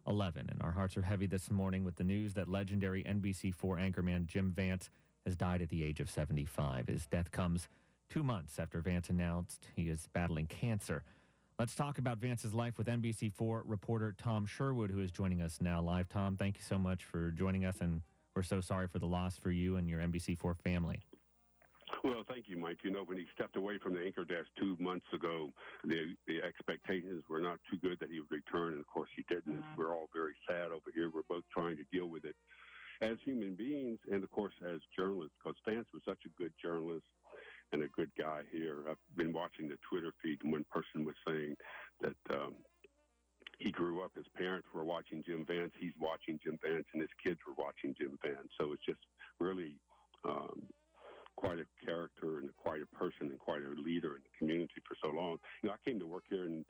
11. And our hearts are heavy this morning with the news that legendary NBC4 anchorman Jim Vance has died at the age of 75. His death comes 2 months after Vance announced he is battling cancer. Let's talk about Vance's life with NBC4 reporter Tom Sherwood, who is joining us now live. Tom, thank you so much for joining us, and we're so sorry for the loss for you and your NBC4 family. Well, thank you, Mike. You know, when he stepped away from the anchor desk 2 months ago, the expectations were not too good that he would return, and of course he didn't. We're all very sad over here. We're both trying to deal with it as human beings and, of course, as journalists, because Vance was such a good journalist and a good guy here. I've been watching the Twitter feed, and one person was saying that he grew up, his parents were watching Jim Vance, he's watching Jim Vance, and his kids were watching Jim Vance. So it's just really quite a character and quite a person and quite a leader in the community for so long. You know, I came to work here in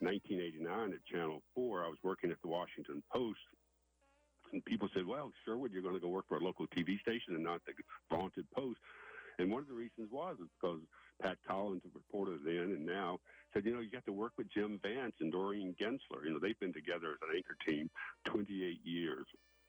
1989 at Channel 4. I was working at the Washington Post, and people said, well, Sherwood, you're going to go work for a local TV station and not the vaunted Post. And one of the reasons was because Pat Collins, a reporter then and now, said, you know, you got to work with Jim Vance and Doreen Gensler. You know, they've been together as an anchor team 28 years.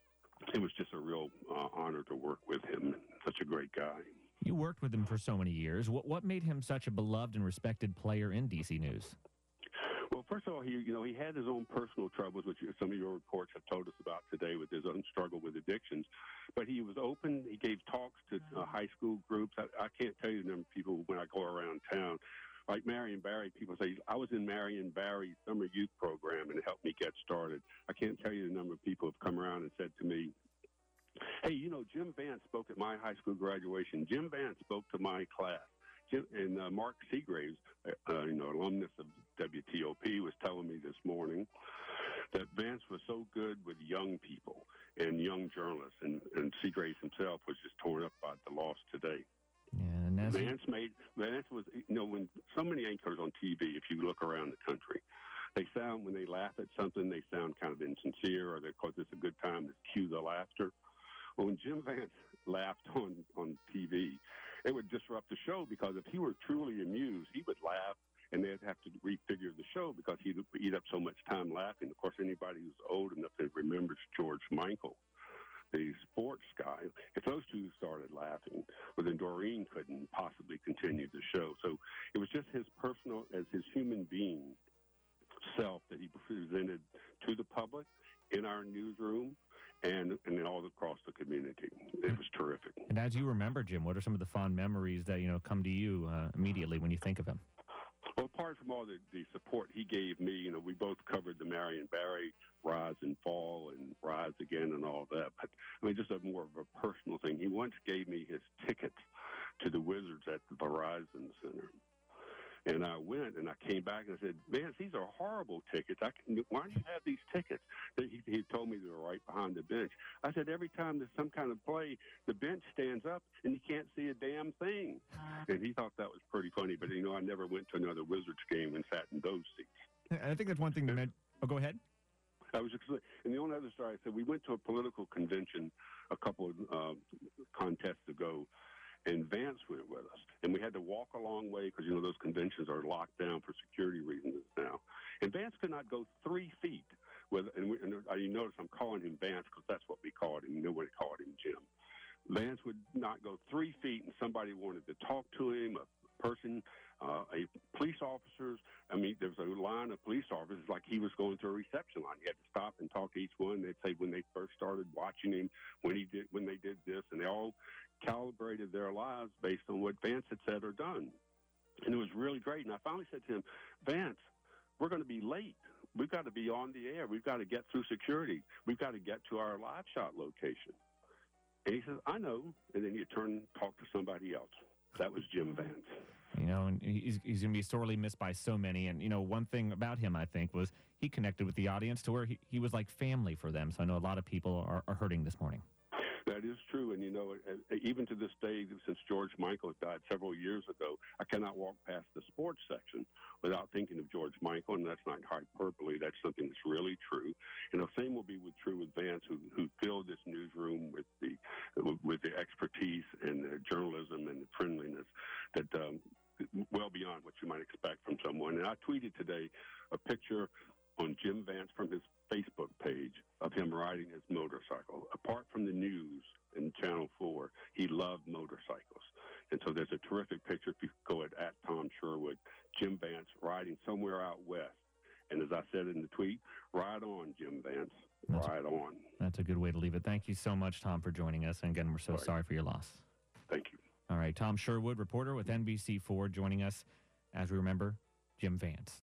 It was just a real honor to work with him. Such a great guy. You worked with him for so many years. What made him such a beloved and respected player in DC News? Well, first of all, he had his own personal troubles, which some of your reports have told us about today with his own struggle with addictions. But he was open. He gave talks to high school groups. I can't tell you the number of people when I go around town. Like Marion Barry, people say, I was in Marion Barry's summer youth program, and it helped me get started. I can't tell you the number of people who have come around and said to me, hey, you know, Jim Vance spoke at my high school graduation. Jim Vance spoke to my class. And Mark Seagraves, alumnus of WTOP, was telling me this morning that Vance was so good with young people and young journalists, and Seagraves himself was just torn up by the loss today. Yeah, and Vance was, when so many anchors on TV, if you look around the country, when they laugh at something, they sound kind of insincere, or because it's a good time to cue the laughter. Well, when Jim Vance laughed on TV, it would disrupt the show, because if he were truly amused, he would laugh, and they'd have to refigure the show because he'd eat up so much time laughing. Of course, anybody who's old enough to remembers George Michael, the sports guy. If those two started laughing, well, then Doreen couldn't possibly continue the show. So it was just his personal, as his human being self that he presented to the public in our newsroom and all across the community. It was terrific. And as you remember Jim, what are some of the fond memories that, come to you immediately when you think of him? Well, apart from all the support he gave me, we both covered the Marion Barry rise and fall and rise again and all that. But, just a more of a personal thing. He once gave me his tickets to the Wizards at the Verizon Center. And I went, and I came back, and I said, Vance, these are horrible tickets. Why do you have these tickets? He told me they were right behind the bench. I said, every time there's some kind of play, the bench stands up, and you can't see a damn thing. And he thought that was pretty funny. But, I never went to another Wizards game and sat in those seats. I think that's one thing that meant – oh, go ahead. I was just – and the only other story, I said, we went to a political convention a couple of contests ago, and Vance went with us. And we had to walk a long way because, those conventions are locked down for security reasons now. And Vance could not go 3 feet. And you notice I'm calling him Vance because that's what we called him. Nobody called him Jim. Vance would not go 3 feet, and somebody wanted to talk to him, a person, police officers. There was a line of police officers like he was going to a reception line. You had to stop and talk to each one. They'd say when they first started watching him, when they did this, and they all calibrated their lives based on what Vance had said or done. And it was really great. And I finally said to him, Vance, we're going to be late. We've got to be on the air. We've got to get through security. We've got to get to our live shot location. And he says, I know. And then you turn and talk to somebody else. That was Jim Vance. And he's going to be sorely missed by so many. And, one thing about him, I think, was he connected with the audience to where he was like family for them. So I know a lot of people are hurting this morning. That is true. And, even to this day, since George Michael died several years ago, I cannot walk past the sports section without thinking of George Michael. And that's not hyperbole. That's something that's really true. And the same will be true with Vance, who filled this newsroom with the expertise and the journalism and the friendliness that well beyond what you might expect from someone. And I tweeted today a picture on Jim Vance from his Facebook page. riding his motorcycle. Apart from the news in Channel 4, he loved motorcycles. And so there's a terrific picture, if you go at Tom Sherwood, Jim Vance riding somewhere out west. And as I said in the tweet, ride on, Jim Vance, ride on. That's a good way to leave it. Thank you so much, Tom, for joining us. And again, we're so sorry for your loss. Thank you. All right, Tom Sherwood, reporter with NBC4, joining us as we remember Jim Vance.